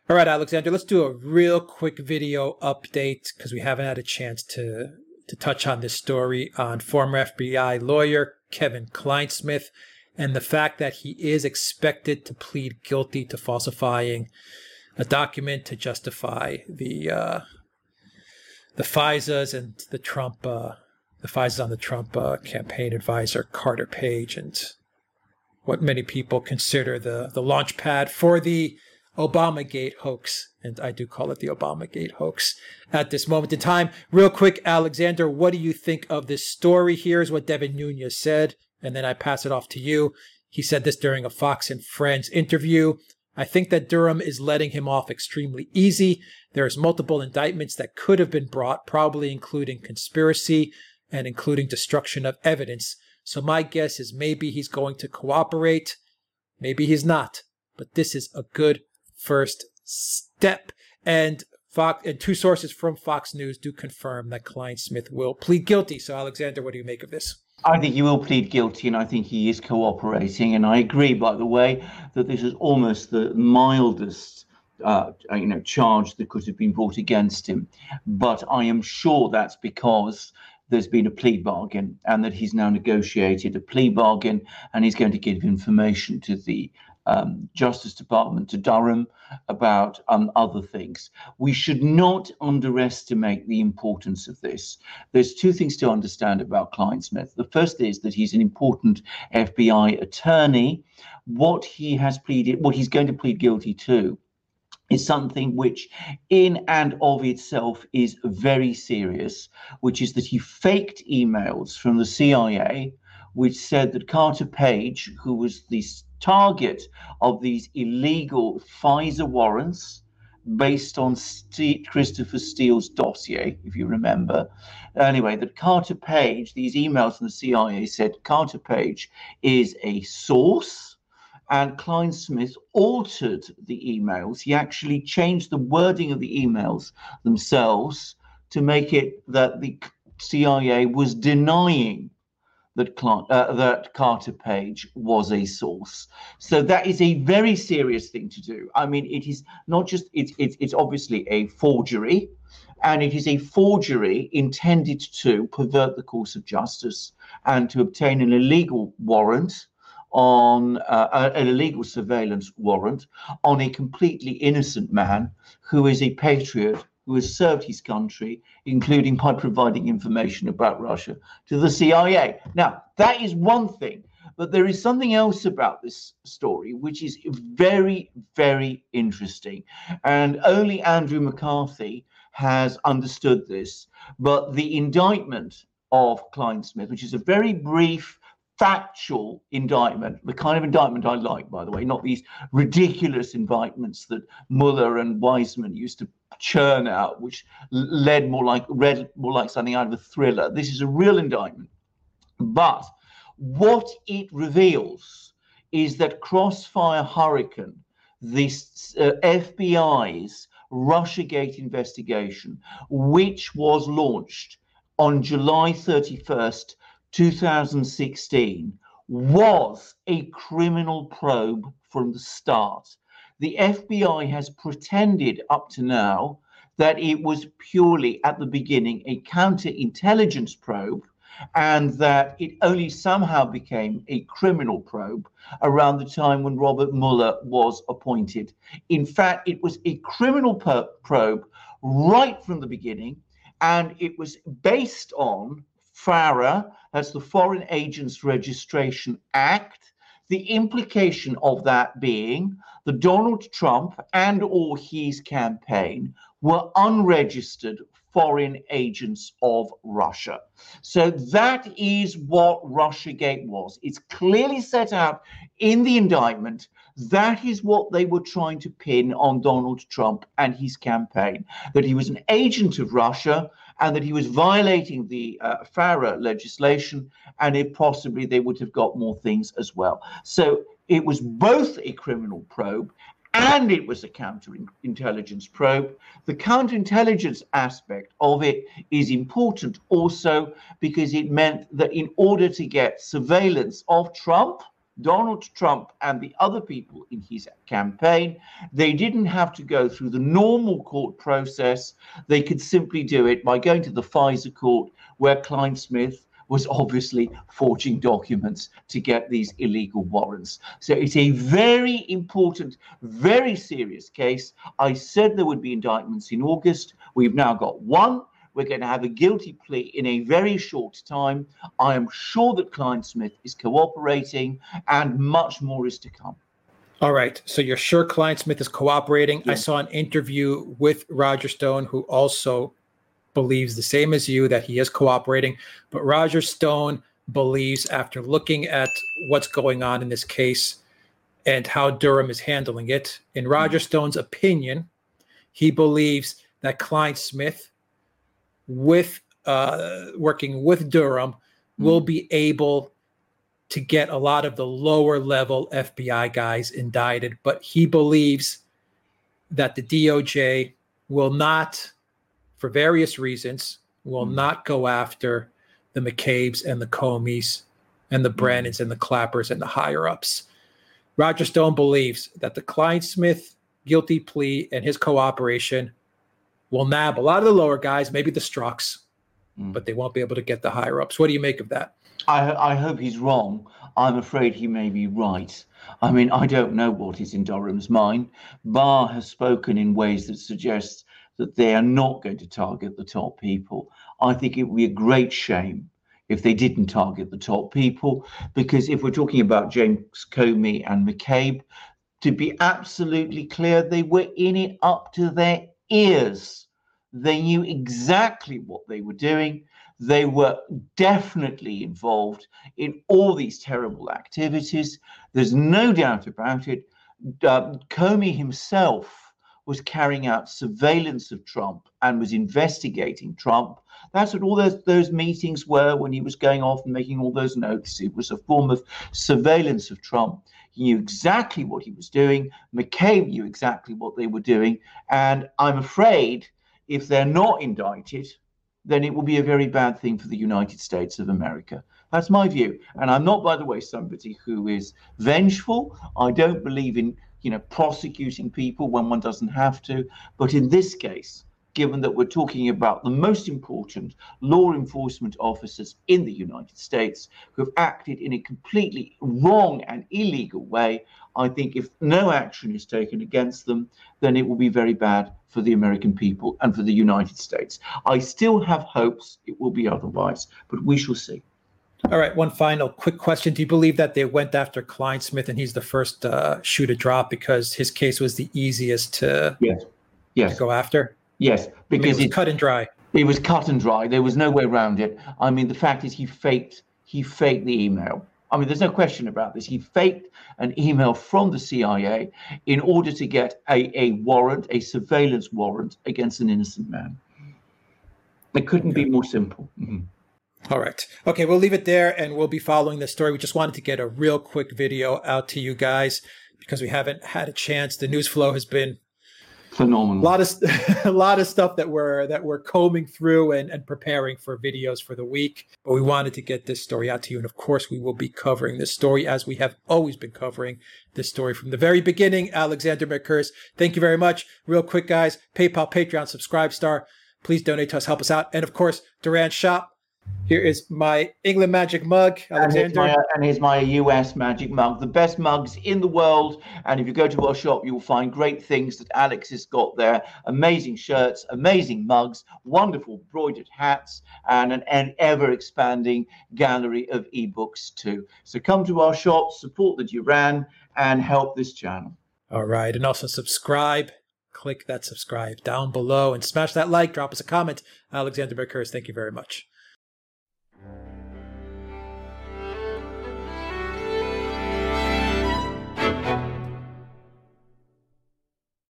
All right, Alexander, let's do a real quick video update because we haven't had a chance to touch on this story on former FBI lawyer Kevin Clinesmith and the fact that he is expected to plead guilty to falsifying a document to justify the FISAs and the FISAs on the Trump campaign advisor Carter Page, and what many people consider the launch pad for the Obamagate hoax, and I do call it the Obamagate hoax at this moment in time. Real quick, Alexander, what do you think of this story? Here's what Devin Nunes said, and then I pass it off to you. He said this during a Fox and Friends interview. I think that Durham is letting him off extremely easy. There's multiple indictments that could have been brought, probably including conspiracy and including destruction of evidence. So my guess is maybe he's going to cooperate. Maybe he's not. But this is a good first step. And two sources from Fox News do confirm that Clinesmith will plead guilty. So, Alexander, what do you make of this? I think he will plead guilty, and I think he is cooperating. And I agree, by the way, that this is almost the mildest charge that could have been brought against him. But I am sure that's because there's been a plea bargain, and that he's now negotiated a plea bargain, and he's going to give information to the Justice Department, to Durham, about other things. We should not underestimate the importance of this. There's two things to understand about Clinesmith. The first is that he's an important FBI attorney. What he's going to plead guilty to is something which in and of itself is very serious, which is that he faked emails from the CIA, which said that Carter Page, who was the target of these illegal FISA warrants based on Christopher Steele's dossier, if you remember. Anyway, that Carter Page, these emails from the CIA said Carter Page is a source, and Clinesmith altered the emails. He actually changed the wording of the emails themselves to make it that the CIA was denying that Carter Page was a source. So that is a very serious thing to do. I mean, it is not just, it's obviously a forgery, and it is a forgery intended to pervert the course of justice and to obtain an illegal warrant on an illegal surveillance warrant on a completely innocent man who is a patriot, who has served his country, including by providing information about Russia to the CIA. Now, that is one thing, but there is something else about this story which is very, very interesting. And only Andrew McCarthy has understood this. But the indictment of Clinesmith, which is a very brief, factual indictment, the kind of indictment I like, by the way, not these ridiculous indictments that Mueller and Weissman used to churn out, which read more like something out of a thriller. This is a real indictment. But what it reveals is that Crossfire Hurricane, this FBI's Russiagate investigation, which was launched on July 31st, 2016, was a criminal probe from the start. The FBI has pretended up to now that it was purely at the beginning a counterintelligence probe, and that it only somehow became a criminal probe around the time when Robert Mueller was appointed. In fact, it was a criminal probe right from the beginning, and it was based on FARA, that's the Foreign Agents Registration Act, the implication of that being that Donald Trump and or his campaign were unregistered foreign agents of Russia. So that is what Russiagate was. It's clearly set out in the indictment. That is what they were trying to pin on Donald Trump and his campaign, that he was an agent of Russia and that he was violating the FARA legislation, and if possibly they would have got more things as well. So it was both a criminal probe and it was a counterintelligence probe. The counterintelligence aspect of it is important also because it meant that in order to get surveillance of Trump, Donald Trump and the other people in his campaign, they didn't have to go through the normal court process. They could simply do it by going to the FISA court, where Klein Smith was obviously forging documents to get these illegal warrants. So it's a very important, very serious case. I said there would be indictments in August. We've now got one. We're going to have a guilty plea in a very short time. I am sure that Klein Smith is cooperating, and much more is to come. All right. So you're sure Klein Smith is cooperating? Yeah. I saw an interview with Roger Stone, who also believes the same as you, that he is cooperating. But Roger Stone believes, after looking at what's going on in this case and how Durham is handling it, in Roger Stone's opinion, he believes that Klein Smith, with working with Durham, will be able to get a lot of the lower level FBI guys indicted. But he believes that the DOJ will not, for various reasons, will not go after the McCabe's and the Comeys and the Brennans and the Clappers and the higher ups. Roger Stone believes that the Klein Smith guilty plea and his cooperation will nab a lot of the lower guys, maybe the Strzok's, but they won't be able to get the higher ups. What do you make of that? I hope he's wrong. I'm afraid he may be right. I mean, I don't know what is in Durham's mind. Barr has spoken in ways that suggest that they are not going to target the top people. I think it would be a great shame if they didn't target the top people, because if we're talking about James Comey and McCabe, to be absolutely clear, they were in it up to their ears. They knew exactly what they were doing. They were definitely involved in all these terrible activities. There's no doubt about it. Comey himself was carrying out surveillance of Trump and was investigating Trump. That's what all those meetings were when he was going off and making all those notes. It was a form of surveillance of Trump. He knew exactly what he was doing. McCabe knew exactly what they were doing. And I'm afraid if they're not indicted, then it will be a very bad thing for the United States of America. That's my view. And I'm not, by the way, somebody who is vengeful. I don't believe in, prosecuting people when one doesn't have to. But in this case, given that we're talking about the most important law enforcement officers in the United States who have acted in a completely wrong and illegal way, I think if no action is taken against them, then it will be very bad for the American people and for the United States. I still have hopes it will be otherwise, but we shall see. All right, one final quick question. Do you believe that they went after Klein Smith and he's the first shoe to drop because his case was the easiest to go after? Yes, because it was cut and dry. It was cut and dry. There was no way around it. I mean, the fact is he faked the email. I mean, there's no question about this. He faked an email from the CIA in order to get a warrant, a surveillance warrant against an innocent man. It couldn't be more simple. Mm-hmm. All right. Okay, we'll leave it there and we'll be following this story. We just wanted to get a real quick video out to you guys because we haven't had a chance. The news flow has been phenomenal. A lot of stuff that we're combing through and preparing for videos for the week. But we wanted to get this story out to you. And of course, we will be covering this story as we have always been covering this story from the very beginning. Alexander Mercouris, thank you very much. Real quick, guys, PayPal, Patreon, Subscribestar. Please donate to us, help us out. And of course, Duran Shop. Here is my England Magic mug, Alexander. And here's my US Magic mug, the best mugs in the world. And if you go to our shop, you will find great things that Alex has got there. Amazing shirts, amazing mugs, wonderful embroidered hats, and an ever-expanding gallery of ebooks too. So come to our shop, support the Duran, and help this channel. All right. And also subscribe. Click that subscribe down below and smash that like. Drop us a comment. Alexander Mercouris, thank you very much.